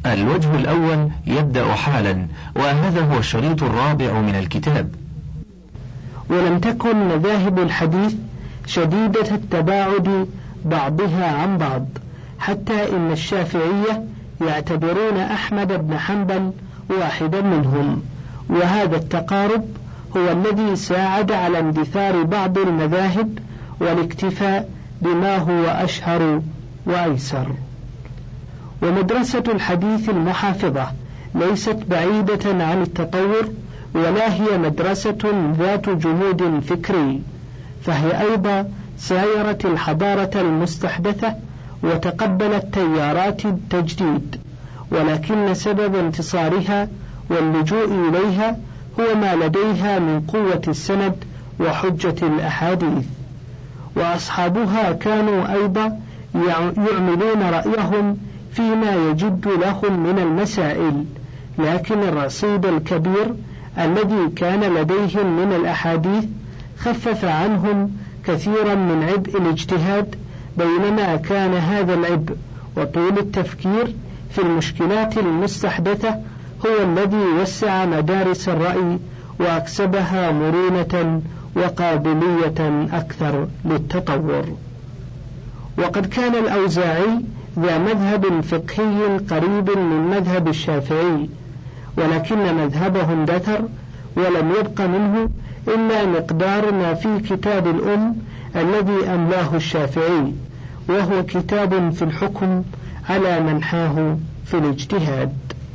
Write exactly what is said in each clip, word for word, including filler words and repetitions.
الوجه الأول يبدأ حالا، وهذا هو الشريط الرابع من الكتاب. ولم تكن مذاهب الحديث شديدة التباعد بعضها عن بعض، حتى إن الشافعية يعتبرون أحمد بن حنبل واحدا منهم، وهذا التقارب هو الذي ساعد على اندثار بعض المذاهب والاكتفاء بما هو أشهر وأيسر. ومدرسة الحديث المحافظة ليست بعيدة عن التطور، ولا هي مدرسة ذات جمود فكري، فهي أيضا سايرت الحضارة المستحدثة وتقبلت تيارات التجديد، ولكن سبب انتصارها واللجوء إليها هو ما لديها من قوة السند وحجة الأحاديث. وأصحابها كانوا أيضا يعملون رأيهم فيما يجد لهم من المسائل، لكن الرصيد الكبير الذي كان لديهم من الأحاديث خفف عنهم كثيرا من عبء الاجتهاد، بينما كان هذا العبء وطول التفكير في المشكلات المستحدثة هو الذي وسع مدارس الرأي وأكسبها مرونة وقابلية أكثر للتطور. وقد كان الأوزاعي ذا مذهب فقهي قريب من مذهب الشافعي، ولكن مذهبه اندثر ولم يبق منه إلا مقدار ما في كتاب الأم الذي أملاه الشافعي، وهو كتاب في الحكم على منحاه في الاجتهاد.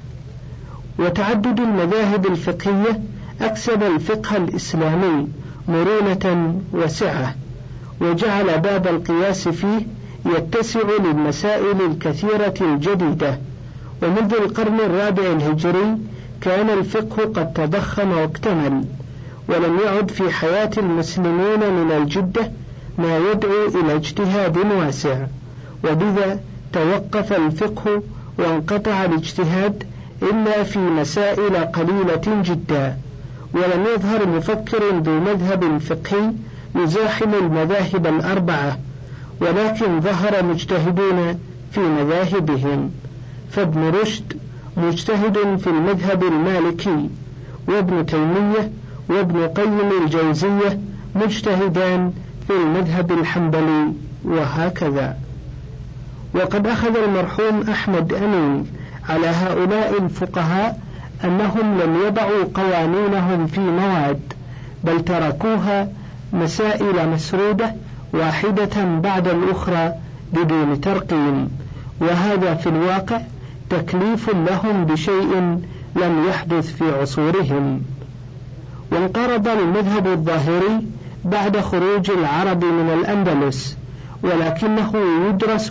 وتعدد المذاهب الفقهية أكسب الفقه الإسلامي مرونة وسعة، وجعل باب القياس فيه يتسع للمسائل الكثيرة الجديدة. ومنذ القرن الرابع الهجري كان الفقه قد تضخم واكتمل، ولم يعد في حياة المسلمين من الجدة ما يدعو إلى اجتهاد واسع، وبذا توقف الفقه وانقطع الاجتهاد إلا في مسائل قليلة جدا. ولم يظهر مفكر ذو مذهب فقهي يزاحم المذاهب الأربعة، ولكن ظهر مجتهدون في مذاهبهم، فابن رشد مجتهد في المذهب المالكي، وابن تيمية وابن قيم الجوزية مجتهدان في المذهب الحنبلي، وهكذا. وقد أخذ المرحوم أحمد أمين على هؤلاء الفقهاء أنهم لم يضعوا قوانينهم في مواد، بل تركوها مسائل مسرودة واحدة بعد الأخرى بدون ترقيم، وهذا في الواقع تكليف لهم بشيء لم يحدث في عصورهم. وانقرض المذهب الظاهري بعد خروج العرب من الأندلس، ولكنه يدرس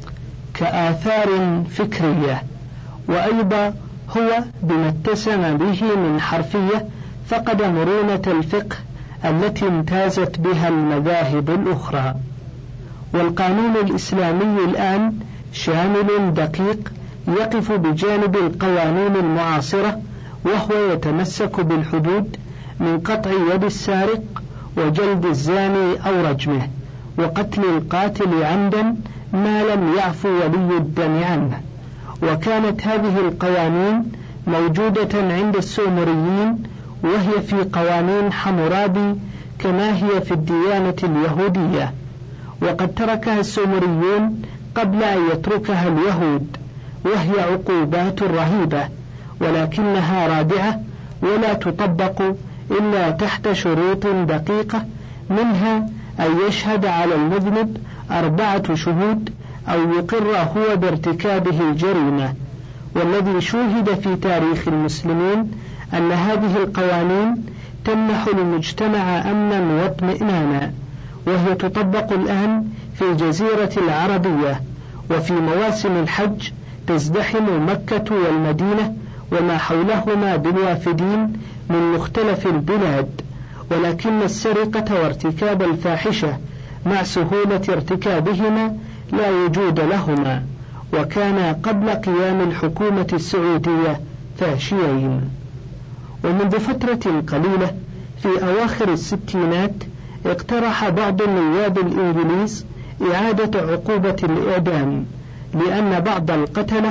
كآثار فكرية، وأيضا هو بما اتسم به من حرفية فقد مرونة الفقه التي امتازت بها المذاهب الأخرى. والقانون الإسلامي الآن شامل دقيق يقف بجانب القوانين المعاصرة، وهو يتمسك بالحدود من قطع يد السارق وجلد الزاني أو رجمه وقتل القاتل عمدا ما لم يعفو ولي الدم عنه. وكانت هذه القوانين موجودة عند السومريين، وهي في قوانين حمورابي كما هي في الديانة اليهودية، وقد تركها السومريون قبل أن يتركها اليهود، وهي عقوبات رهيبة، ولكنها رادعة ولا تطبق إلا تحت شروط دقيقة، منها أن يشهد على المذنب أربعة شهود أو يقر هو بارتكابه الجريمة. والذي شوهد في تاريخ المسلمين أن هذه القوانين تمنح المجتمع أمنا واطمئنانا، وهي تطبق الآن في الجزيرة العربية، وفي مواسم الحج تزدحم مكة والمدينة وما حولهما بالوافدين من مختلف البلاد، ولكن السرقة وارتكاب الفاحشة مع سهولة ارتكابهما لا وجود لهما، وكان قبل قيام الحكومة السعودية فاشيين. ومنذ فترة قليلة في أواخر الستينات اقترح بعض النواب الإنجليز إعادة عقوبة الإعدام، لأن بعض القتلة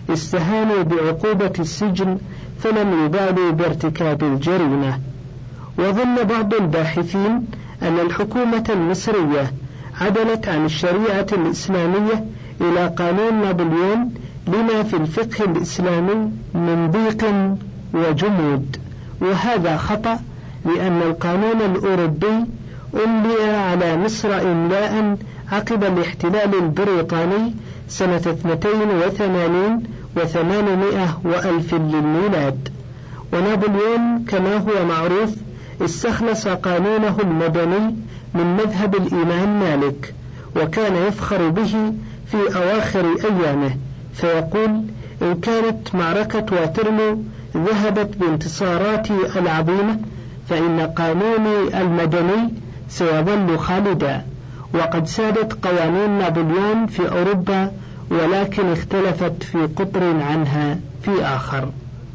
استهانوا بعقوبة السجن فلم يبالوا بارتكاب الجريمة. وظن بعض الباحثين أن الحكومة المصرية عدلت عن الشريعة الإسلامية إلى قانون نابليون لما في الفقه الإسلامي من ضيق وجمود، وهذا خطأ، لأن القانون الأوروبي أملي على مصر إملاء عقب الاحتلال البريطاني سنة اثنتين وثمانين وثمانمائة وألف للميلاد. ونابليون كما هو معروف استخلص قانونه المدني من مذهب الإمام مالك، وكان يفخر به في أواخر أيامه، فيقول: إن كانت معركة واترلو ذهبت بانتصاراتي العظيمة فإن قانوني المدني سيظل خالدا. وقد سادت قوانين نابليون في أوروبا، ولكن اختلفت في قطر عنها في آخر.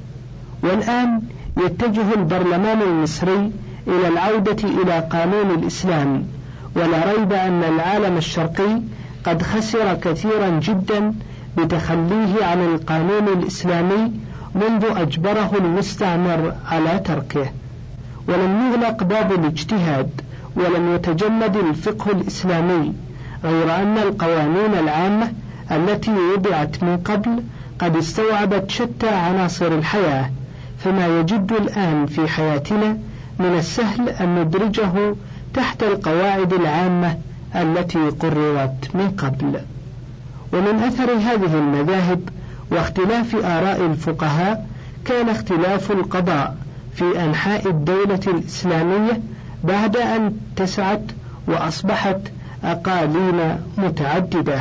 والآن يتجه البرلمان المصري إلى العودة إلى قانون الإسلام، ولا ريب أن العالم الشرقي قد خسر كثيرا جدا بتخليه عن القانون الإسلامي منذ أجبره المستعمر على تركه. ولم يغلق باب الاجتهاد، ولم يتجمد الفقه الإسلامي، غير أن القوانين العامة التي وضعت من قبل قد استوعبت شتى عناصر الحياة، فما يجد الآن في حياتنا من السهل أن ندرجه تحت القواعد العامة التي قررت من قبل. ومن أثر هذه المذاهب واختلاف آراء الفقهاء كان اختلاف القضاء في أنحاء الدولة الإسلامية بعد أن اتسعت وأصبحت أقاليم متعددة.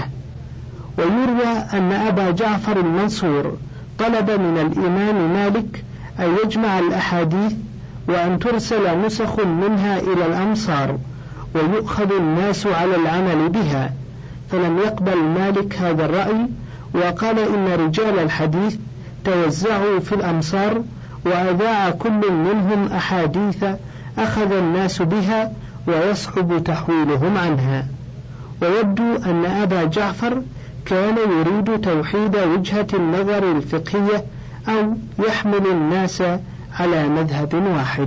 ويروى أن أبا جعفر المنصور طلب من الإمام مالك أن يجمع الأحاديث وأن ترسل نسخ منها إلى الأمصار ويؤخذ الناس على العمل بها، فلم يقبل مالك هذا الرأي، وقال إن رجال الحديث توزعوا في الأمصار وأذاع كل منهم أحاديث أخذ الناس بها ويصعب تحويلهم عنها. ويبدو أن أبا جعفر كان يريد توحيد وجهة النظر الفقهية أو يحمل الناس على مذهب واحد.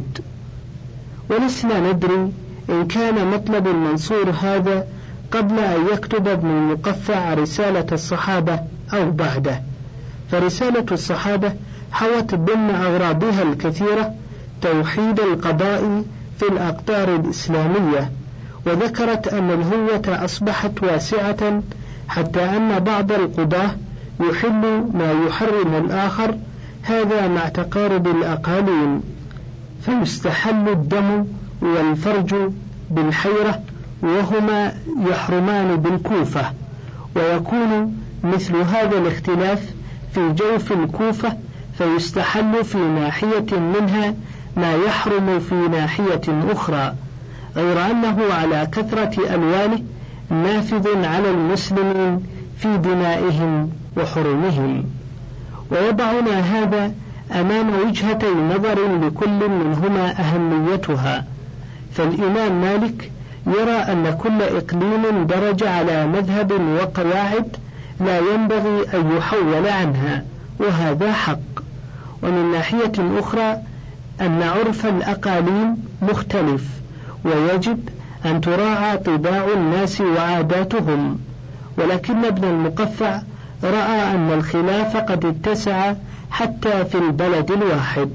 ولسنا ندري إن كان مطلب المنصور هذا قبل أن يكتب ابن المقفع رسالة الصحابة أو بعده، فرسالة الصحابة حوت ضمن أغراضها الكثيرة توحيد القضاء في الأقطار الإسلامية، وذكرت أن الهوة أصبحت واسعة حتى أن بعض القضاة يحل ما يحرم الآخر، هذا مع تقارب الأقاليم، فيستحل الدم والفرج بالحيرة وهما يحرمان بالكوفة، ويكون مثل هذا الاختلاف في جوف الكوفة فيستحل في ناحية منها ما يحرم في ناحية أخرى، غير أنه على كثرة ألوانه نافذ على المسلمين في دمائهم وحرمهم. ويضعنا هذا أمام وجهتي نظر لكل منهما أهميتها. فالإمام مالك يرى أن كل إقليم درج على مذهب وقواعد لا ينبغي أن يحول عنها، وهذا حق. ومن ناحية أخرى أن عرف الأقاليم مختلف، ويجب أن تراعى طباع الناس وعاداتهم. ولكن ابن المقفع رأى أن الخلاف قد اتسع حتى في البلد الواحد،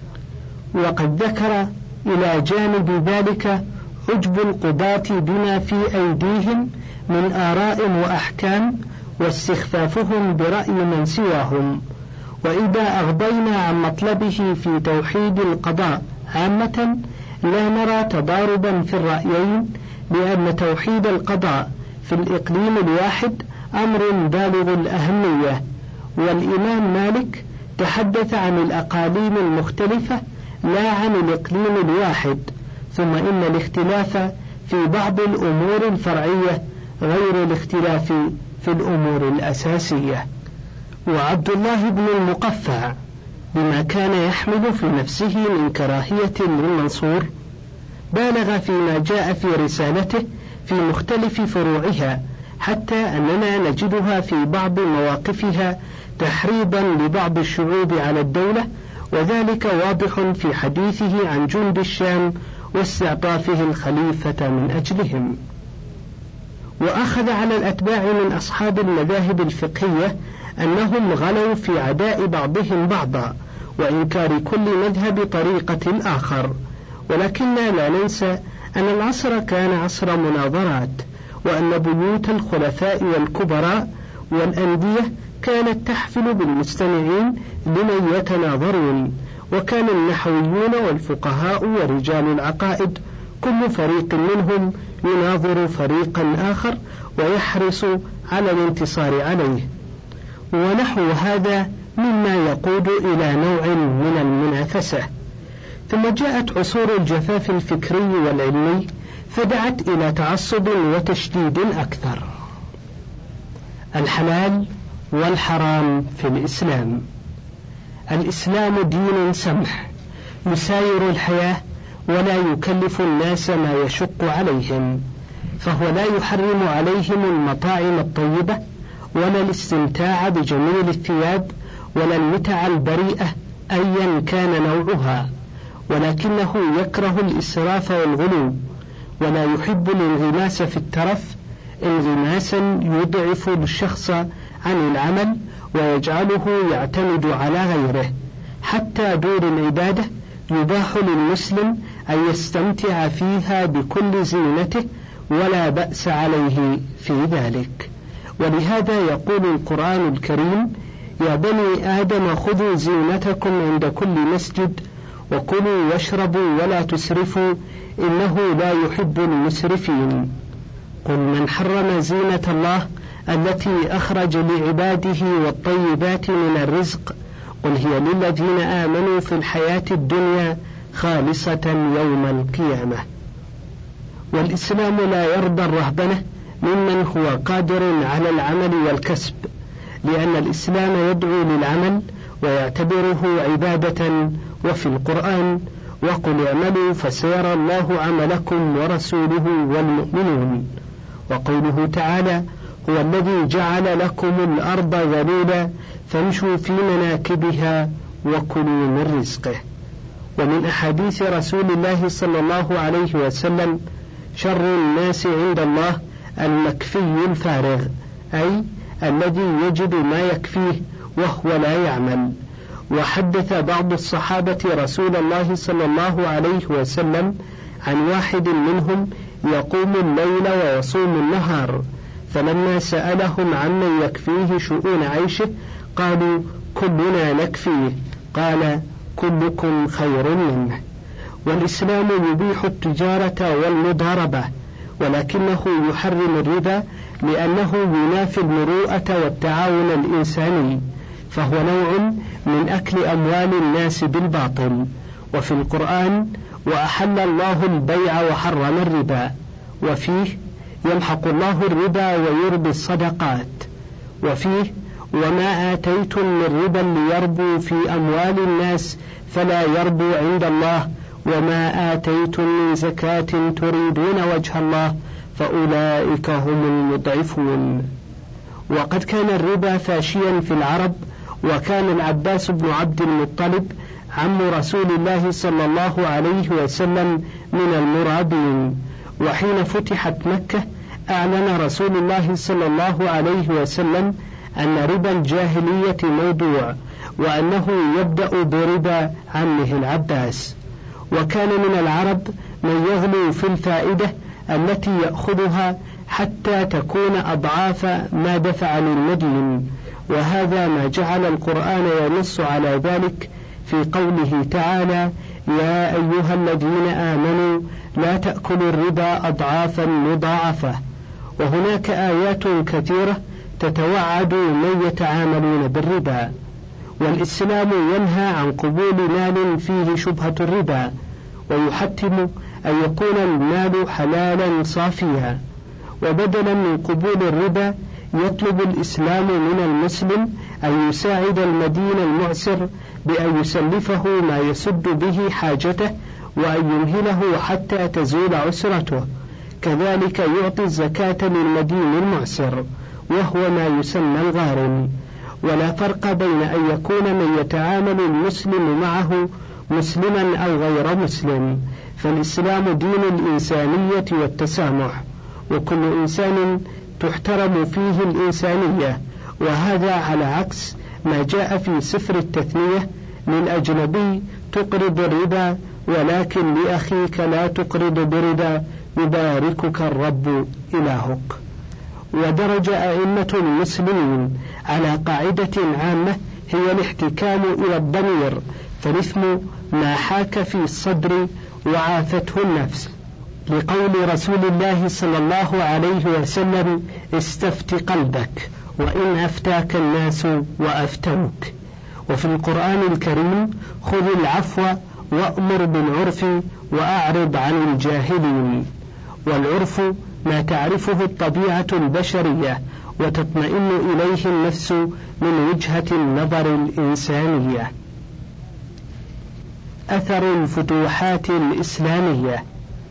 وقد ذكر إلى جانب ذلك عجب القضاة بما في أيديهم من آراء وأحكام واستخفافهم برأي من سواهم. وإذا أغضينا عن مطلبه في توحيد القضاء عامة لا نرى تضاربا في الرأيين، لأن توحيد القضاء في الإقليم الواحد أمر بالغ الأهمية. والإمام مالك تحدث عن الأقاليم المختلفة لا عن الإقليم الواحد، ثم إن الاختلاف في بعض الأمور الفرعية غير الاختلاف في الأمور الأساسية. وعبد الله بن المقفع بما كان يحمل في نفسه من كراهية للمنصور بالغ فيما جاء في رسالته في مختلف فروعها، حتى أننا نجدها في بعض مواقفها تحريضا لبعض الشعوب على الدولة، وذلك واضح في حديثه عن جند الشام واستعطافه الخليفة من أجلهم. وأخذ على الأتباع من أصحاب المذاهب الفقهية أنهم غلوا في عداء بعضهم بعضا وإنكار كل مذهب طريقة الآخر، ولكننا لا ننسى أن العصر كان عصر مناظرات، وأن بيوت الخلفاء والكبراء والأندية كانت تحفل بالمستمعين لمن يتناظرون، وكان النحويون والفقهاء ورجال العقائد كل فريق منهم يناظر فريقا آخر ويحرص على الانتصار عليه، ونحو هذا مما يقود إلى نوع من المنافسة. ثم جاءت عصور الجفاف الفكري والعلمي فدعت إلى تعصب وتشديد أكثر. الحلال والحرام في الإسلام. الإسلام دين سمح يساير الحياة ولا يكلف الناس ما يشق عليهم، فهو لا يحرم عليهم المطاعم الطيبة ولا الاستمتاع بجميل الثياب ولا المتع البريئة أيا كان نوعها، ولكنه يكره الإسراف والغلو، ولا يحب الانغماس في الترف انغماسا يضعف الشخص عن العمل ويجعله يعتمد على غيره. حتى دور العبادة يباح للمسلم أن يستمتع فيها بكل زينته ولا بأس عليه في ذلك. ولهذا يقول القرآن الكريم: يا بني آدم خذوا زينتكم عند كل مسجد وكلوا واشربوا ولا تسرفوا إنه لا يحب المسرفين. قل من حرم زينة الله التي أخرج لعباده والطيبات من الرزق قل هي للذين آمنوا في الحياة الدنيا خالصة يوم القيامة. والإسلام لا يرضى الرهبنة ممن هو قادر على العمل والكسب، لأن الإسلام يدعو للعمل ويعتبره عبادة. وفي القرآن: وقل اعملوا فسيرى الله عملكم ورسوله والمؤمنون. وقوله تعالى: هو الذي جعل لكم الأرض ذلولا فامشوا في مناكبها وكلوا من رزقه. ومن أحاديث رسول الله صلى الله عليه وسلم: شر الناس عند الله المكفي الفارغ، أي الذي يجد ما يكفيه وهو لا يعمل. وحدث بعض الصحابة رسول الله صلى الله عليه وسلم عن واحد منهم يقوم الليل ويصوم النهار، فلما سألهم عمن يكفيه شؤون عيشه قالوا: كلنا نكفيه. قال: كلكم خير منه. والإسلام يبيح التجارة والمضاربة، ولكنه يحرم الربا لأنه ينافي المروءة والتعاون الإنساني، فهو نوع من أكل أموال الناس بالباطل. وفي القرآن: وأحل الله البيع وحرم الربا، وفيه: يمحق الله الربا ويربي الصدقات، وفيه: وما آتيتم من ربا ليربو في أموال الناس فلا يربو عند الله، وما آتيتم من زكاة تريدون وجه الله فأولئك هم المضعفون. وقد كان الربا فاشيا في العرب، وكان العباس بن عبد المطلب عم رسول الله صلى الله عليه وسلم من المرابين، وحين فتحت مكة أعلن رسول الله صلى الله عليه وسلم أن ربا الجاهلية موضوع، وأنه يبدأ بربا عمه العباس. وكان من العرب من يغلو في الفائدة التي يأخذها حتى تكون أضعاف ما دفع للمدين، وهذا ما جعل القرآن ينص على ذلك في قوله تعالى: يا أيها الذين آمنوا لا تأكلوا الربا أضعافا مضاعفة. وهناك آيات كثيرة تتوعد من يتعاملون بالربا. والإسلام ينهى عن قبول مال فيه شبهة الربا، ويحتم أن يكون المال حلالا صافيا. وبدلا من قبول الربا يطلب الإسلام من المسلم أن يساعد المدين المعسر بأن يسلفه ما يسد به حاجته وأن يمهله حتى تزول عسرته. كذلك يعطي الزكاة للمدين المعسر وهو ما يسمى الغارم. ولا فرق بين أن يكون من يتعامل المسلم معه مسلما أو غير مسلم، فالإسلام دين الإنسانية والتسامح، وكل إنسان تحترم فيه الإنسانية، وهذا على عكس ما جاء في سفر التثنية: للأجنبي تقرض الربا ولكن لأخيك لا تقرض بربا يباركك الرب إلهك. ودرج أئمة المسلمين على قاعدة عامة هي الاحتكام إلى الضمير، فالإثم ما حاك في الصدر وعافته النفس، لقول رسول الله صلى الله عليه وسلم: استفت قلبك وإن أفتاك الناس وأفتوك. وفي القرآن الكريم: خذ العفو وأمر بالعرف وأعرض عن الجاهلين. والعرف ما تعرفه الطبيعة البشرية وتطمئن إليه النفس من وجهة النظر الإنسانية. أثر الفتوحات الإسلامية.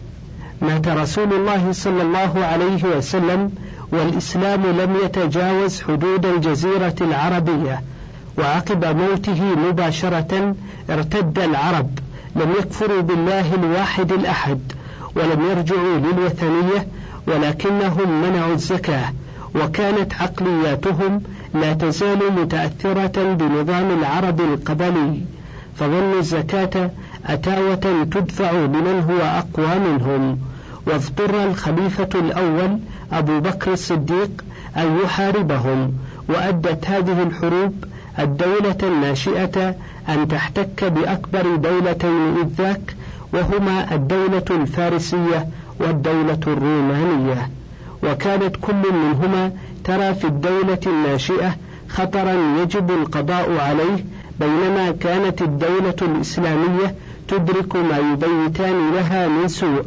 مات رسول الله صلى الله عليه وسلم والإسلام لم يتجاوز حدود الجزيرة العربية، وعقب موته مباشرة ارتد العرب، لم يكفروا بالله الواحد الأحد ولم يرجعوا للوثنية، ولكنهم منعوا الزكاة، وكانت عقلياتهم لا تزال متأثرة بنظام العرب القبلي، فظنوا الزكاة أتاوة تدفع لمن هو أقوى منهم. واضطر الخليفة الأول أبو بكر الصديق أن يحاربهم، وأدت هذه الحروب الدولة الناشئة أن تحتك بأكبر دولتين إذ ذاك، وهما الدولة الفارسية والدولة الرومانية، وكانت كل منهما ترى في الدولة الناشئة خطرا يجب القضاء عليه، بينما كانت الدولة الإسلامية تدرك ما يبيتان لها من سوء.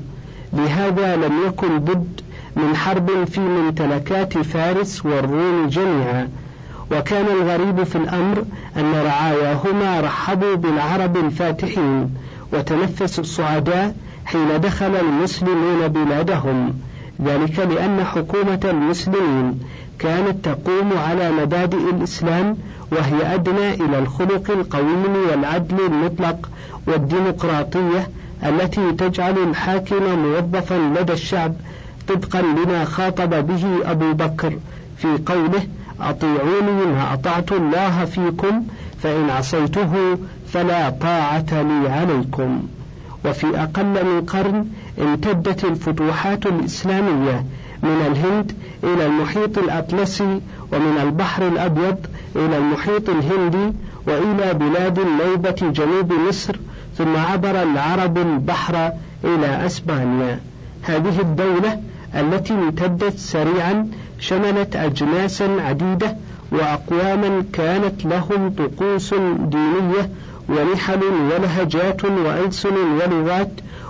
لهذا لم يكن بد من حرب في ممتلكات فارس والروم جميعا. وكان الغريب في الأمر أن رعاياهما رحبوا بالعرب الفاتحين وتنفسوا الصعداء حين دخل المسلمون بلادهم، ذلك لأن حكومة المسلمين كانت تقوم على مبادئ الإسلام، وهي أدنى إلى الخلق القويم والعدل المطلق والديمقراطية التي تجعل الحاكم موظفا لدى الشعب، طبقا لما خاطب به أبو بكر في قوله: أطيعوني ما أطعت الله فيكم فإن عصيته فلا طاعة لي عليكم. وفي أقل من قرن امتدت الفتوحات الإسلامية من الهند إلى المحيط الأطلسي، ومن البحر الأبيض إلى المحيط الهندي، وإلى بلاد النوبة جنوب مصر، ثم عبر العرب البحر إلى أسبانيا. هذه الدولة التي امتدت سريعا شملت أجناسا عديدة وأقواما كانت لهم طقوس دينية ونحل ولهجات وألسن ولغات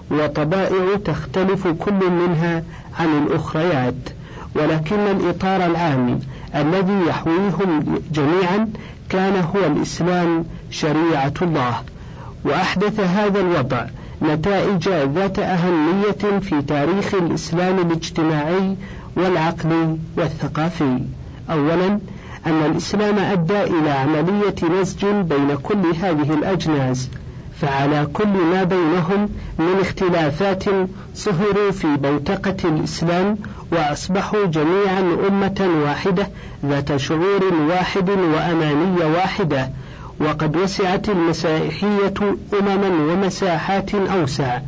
وطبائع تختلف كل منها عن الأخريات، ولكن الإطار العام الذي يحويهم جميعا كان هو الإسلام شريعة الله. وأحدث هذا الوضع نتائج ذات أهمية في تاريخ الإسلام الاجتماعي والعقلي والثقافي. أولا، أن الإسلام أدى إلى عملية نسج بين كل هذه الأجناس، فعلى كل ما بينهم من اختلافات صهروا في بوتقة الإسلام، وأصبحوا جميعا أمة واحدة ذات شعور واحد وأمانية واحدة. وقد وسعت المسيحية أمما ومساحات أوسع،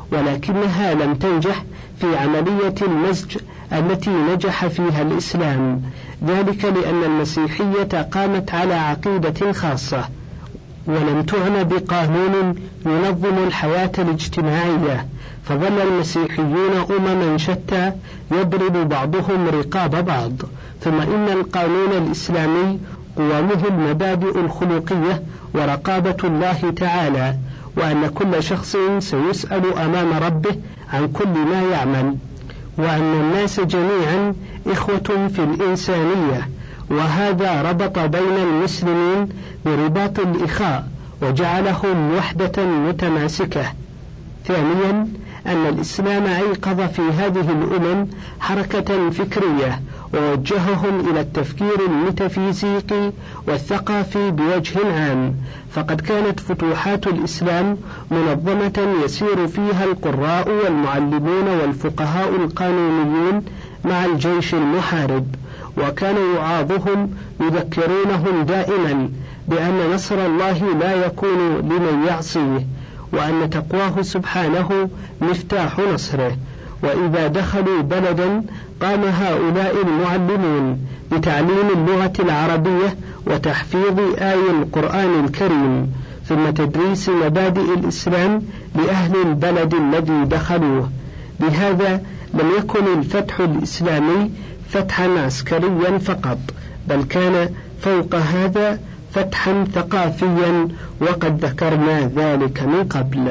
ولكنها لم تنجح في عملية المزج التي نجح فيها الإسلام، ذلك لأن المسيحية قامت على عقيدة خاصة، ولم تعنى بقانون ينظم الحياة الاجتماعية، فظل المسيحيون أمما شتى يضرب بعضهم رقاب بعض. ثم إن القانون الإسلامي قوامه المبادئ الخلقية ورقابة الله تعالى، وأن كل شخص سيسأل أمام ربه عن كل ما يعمل، وأن الناس جميعا إخوة في الإنسانية، وهذا ربط بين المسلمين برباط الإخاء وجعلهم وحدة متماسكة. ثانيا، أن الإسلام أيقظ في هذه الأمم حركة فكرية ووجههم إلى التفكير الميتافيزيقي والثقافي بوجه عام، فقد كانت فتوحات الإسلام منظمة يسير فيها القراء والمعلمون والفقهاء القانونيون مع الجيش المحارب، وكان وعاظهم يذكرونهم دائما بأن نصر الله لا يكون لمن يعصيه، وأن تقواه سبحانه مفتاح نصره. وإذا دخلوا بلدا قام هؤلاء المعلمون بتعليم اللغة العربية وتحفيظ آي القرآن الكريم، ثم تدريس مبادئ الإسلام لأهل البلد الذي دخلوه. بهذا لم يكن الفتح الإسلامي فتحا عسكريا فقط، بل كان فوق هذا فتحا ثقافيا، وقد ذكرنا ذلك من قبل.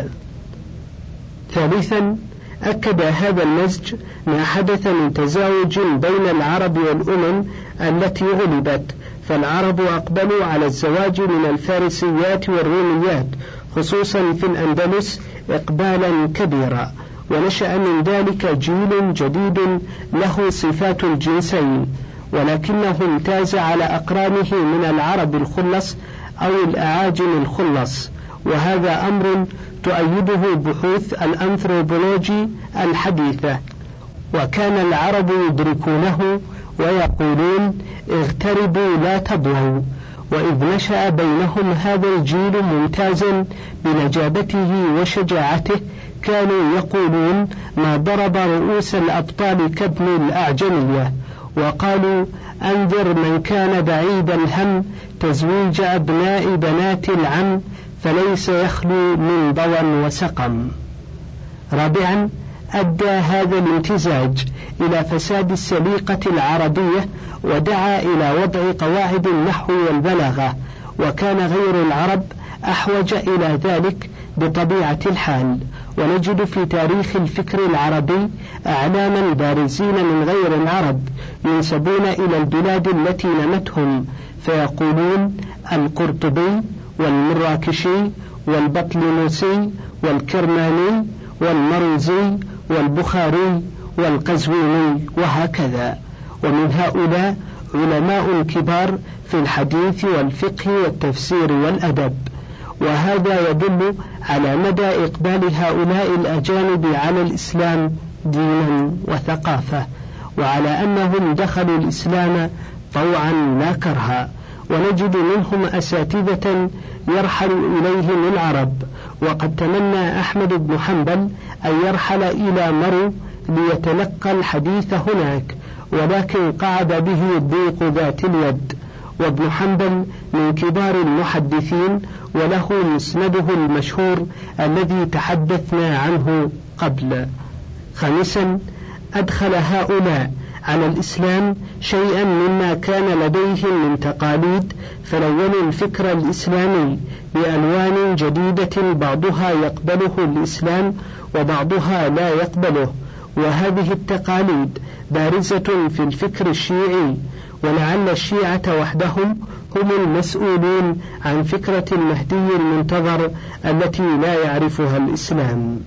ثالثا، أكد هذا المزج ما حدث من تزاوج بين العرب والأمم التي غلبت، فالعرب أقبلوا على الزواج من الفارسيات والروميات خصوصا في الأندلس إقبالا كبيرا، ونشأ من ذلك جيل جديد له صفات الجنسين، ولكنه امتاز على أقرانه من العرب الخلص أو الأعاجم الخلص، وهذا أمر تؤيده بحوث الأنثروبولوجي الحديثة. وكان العرب يدركونه ويقولون اغتربوا لا تضووا. وإذ نشأ بينهم هذا الجيل ممتازا بنجابته وشجاعته، كانوا يقولون ما ضرب رؤوس الأبطال كابن الأعجمية، وقالوا أنذر من كان بعيد الهم تزويج أبناء بنات العم، فليس يخلو من ضوى وسقم. رابعا، أدى هذا الامتزاج إلى فساد السليقة العربية، ودعا إلى وضع قواعد النحو والبلاغة، وكان غير العرب أحوج إلى ذلك بطبيعة الحال. ونجد في تاريخ الفكر العربي أعلاما بارزين من غير العرب ينسبون إلى البلاد التي نمتهم، فيقولون القرطبي والمراكشي والبطليموسي والكرماني والمروزي والبخاري والقزويني وهكذا. ومن هؤلاء علماء كبار في الحديث والفقه والتفسير والأدب، وهذا يدل على مدى إقبال هؤلاء الأجانب على الإسلام دينا وثقافة، وعلى أنهم دخلوا الإسلام طوعا لا كرها. ونجد منهم أساتذة يرحل إليهم العرب، وقد تمنى أحمد بن حنبل أن يرحل إلى مرو ليتلقى الحديث هناك، ولكن قعد به الضيق ذات اليد. وابن حنبل من كبار المحدثين، وله مسنده المشهور الذي تحدثنا عنه قبل. خامسا، أدخل هؤلاء على الإسلام شيئا مما كان لديهم من تقاليد، فلونوا الفكر الإسلامي بألوان جديدة بعضها يقبله الإسلام وبعضها لا يقبله، وهذه التقاليد بارزة في الفكر الشيعي، ولعل الشيعة وحدهم هم المسؤولون عن فكرة المهدي المنتظر التي لا يعرفها الإسلام.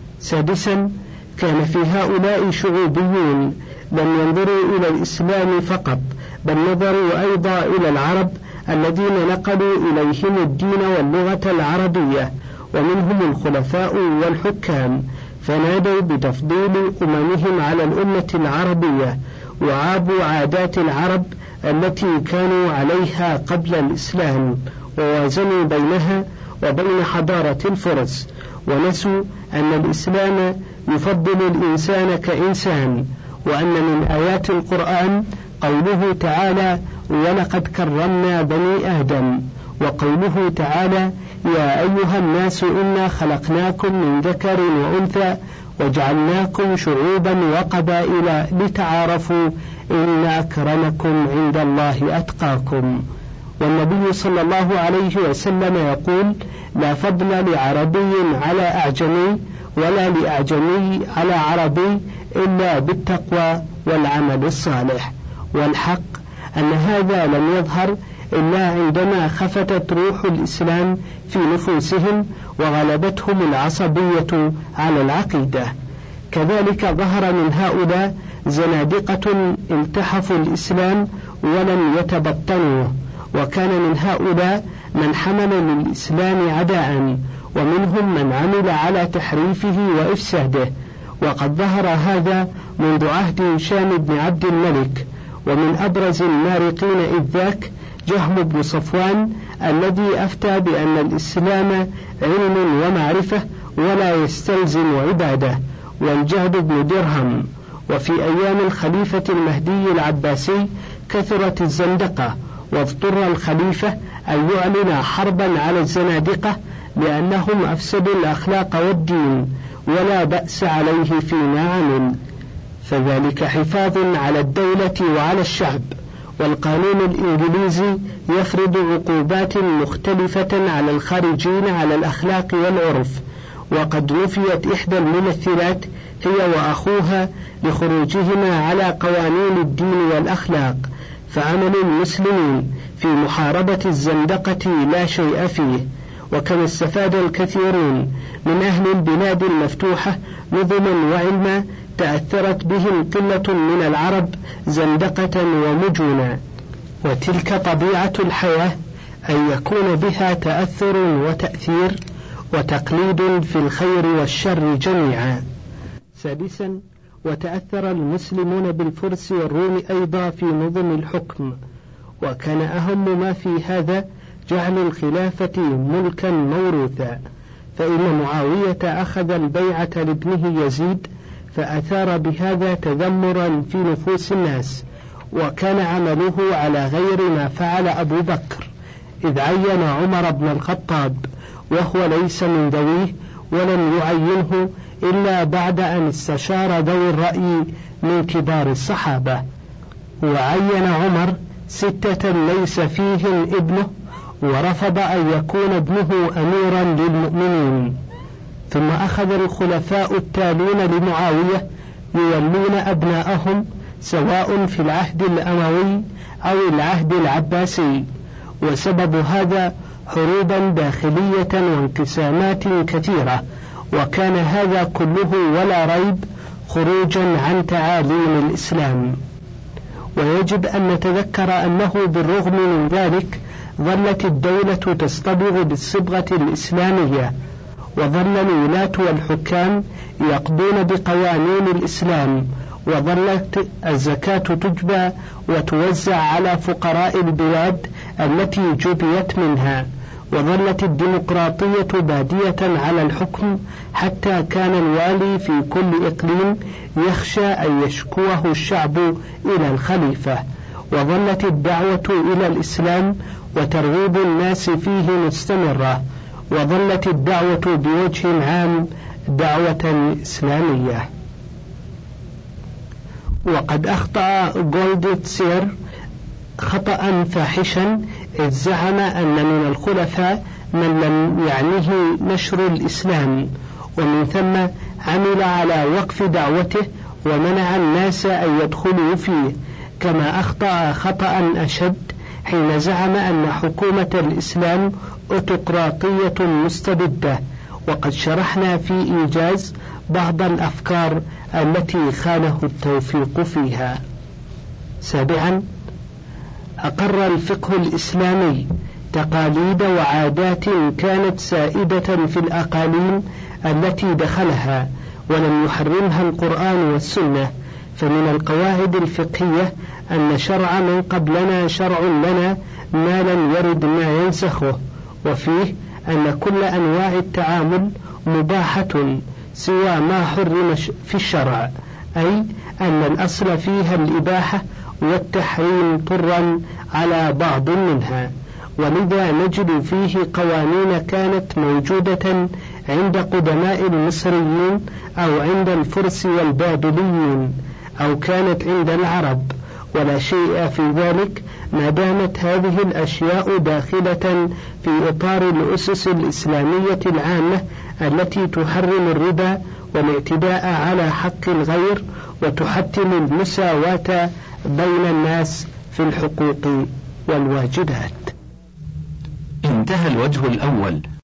سادسا، كان في هؤلاء شعوبيون لم ينظروا إلى الإسلام فقط، بل نظروا أيضا إلى العرب الذين نقلوا إليهم الدين واللغة العربية، ومنهم الخلفاء والحكام، فنادوا بتفضيل أممهم على الأمة العربية، وعابوا عادات العرب التي كانوا عليها قبل الإسلام، ووازنوا بينها وبين حضارة الفرس، ونسوا أن الإسلام يفضل الإنسان كإنسان، وأن من آيات القرآن قوله تعالى ولقد كرمنا بني آدم، وقوله تعالى يا أيها الناس إنا خلقناكم من ذكر وأنثى وجعلناكم شعوبا وقبائل لتعارفوا إن أكرمكم عند الله أتقاكم. والنبي صلى الله عليه وسلم يقول لا فضل لعربي على أعجمي ولا لأعجمي على عربي إلا بالتقوى والعمل الصالح. والحق أن هذا لم يظهر إلا عندما خفتت روح الإسلام في نفوسهم وغلبتهم العصبية على العقيدة. كذلك ظهر من هؤلاء زنادقة التحفوا الإسلام ولم يتبطنوه، وكان من هؤلاء من حمل للإسلام عداء، ومنهم من عمل على تحريفه وإفساده، وقد ظهر هذا منذ عهد هشام بن عبد الملك. ومن أبرز المارقين إذ ذاك جهم بن صفوان الذي أفتى بأن الإسلام علم ومعرفة ولا يستلزم عبادة، والجهد بن درهم. وفي أيام الخليفة المهدي العباسي كثرت الزندقة، واضطر الخليفة أن يعلن حربا على الزنادقة لأنهم أفسدوا الأخلاق والدين، ولا بأس عليه فيما عمل، فذلك حفاظ على الدولة وعلى الشعب. والقانون الإنجليزي يفرض عقوبات مختلفة على الخارجين على الأخلاق والعرف، وقد نفيت إحدى الممثلات هي وأخوها لخروجهما على قوانين الدين والأخلاق، فعمل المسلمين في محاربة الزندقة لا شيء فيه. وكما استفاد الكثيرون من أهل البلاد المفتوحة نظما وعلما تأثرت بهم قلة من العرب زندقة ومجونا، وتلك طبيعة الحياة أن يكون بها تأثر وتأثير وتقليد في الخير والشر جميعا. سادسا، وتأثر المسلمون بالفرس والروم أيضا في نظم الحكم، وكان أهم ما في هذا جعل الخلافة ملكا موروثا، فإن معاوية أخذ البيعة لابنه يزيد فأثار بهذا تذمرا في نفوس الناس، وكان عمله على غير ما فعل أبو بكر، إذ عين عمر بن الخطاب وهو ليس من ذويه، ولم يعينه إلا بعد أن استشار ذوي الرأي من كبار الصحابة. وعين عمر ستة ليس فيهم ابنه، ورفض أن يكون ابنه أميرا للمؤمنين. ثم أخذ الخلفاء التالون لمعاوية يولون أبناءهم سواء في العهد الأموي أو العهد العباسي، وسبب هذا حروبا داخلية وانقسامات كثيرة، وكان هذا كله ولا ريب خروجا عن تعاليم الإسلام. ويجب أن نتذكر أنه بالرغم من ذلك ظلت الدولة تصطبغ بالصبغة الإسلامية، وظل الولاة والحكام يقضون بقوانين الإسلام، وظلت الزكاة تجبى وتوزع على فقراء البلاد التي جبيت منها، وظلت الديمقراطية بادية على الحكم، حتى كان الوالي في كل إقليم يخشى أن يشكوه الشعب إلى الخليفة، وظلت الدعوة إلى الإسلام وترغيب الناس فيه مستمرة، وظلت الدعوة بوجه عام دعوة إسلامية. وقد أخطأ جولدتسير خطأ فاحشا إذ زعم أن من الخلفاء من لم يعنيه نشر الإسلام، ومن ثم عمل على وقف دعوته ومنع الناس أن يدخلوا فيه. كما أخطأ خطأ أشد حين زعم أن حكومة الإسلام أوتقراطية مستبدة، وقد شرحنا في إيجاز بعض الأفكار التي خانه التوفيق فيها. سابعا، أقر الفقه الإسلامي تقاليد وعادات كانت سائدة في الأقاليم التي دخلها، ولم يحرمها القرآن والسنة. فمن القواعد الفقهية أن شرع من قبلنا شرع لنا ما لم يرد ما ينسخه، وفيه أن كل أنواع التعامل مباحة سوى ما حرم في الشرع، أي أن الأصل فيها الإباحة والتحريم طرا على بعض منها. ولذا نجد فيه قوانين كانت موجودة عند قدماء المصريين أو عند الفرس والبابليين أو كانت عند العرب، ولا شيء في ذلك ما دامت هذه الأشياء داخلة في إطار الأسس الإسلامية العامة التي تحرم الربا والاعتداء على حق الغير وتحتم المساواة بين الناس في الحقوق والواجبات. انتهى الوجه الأول.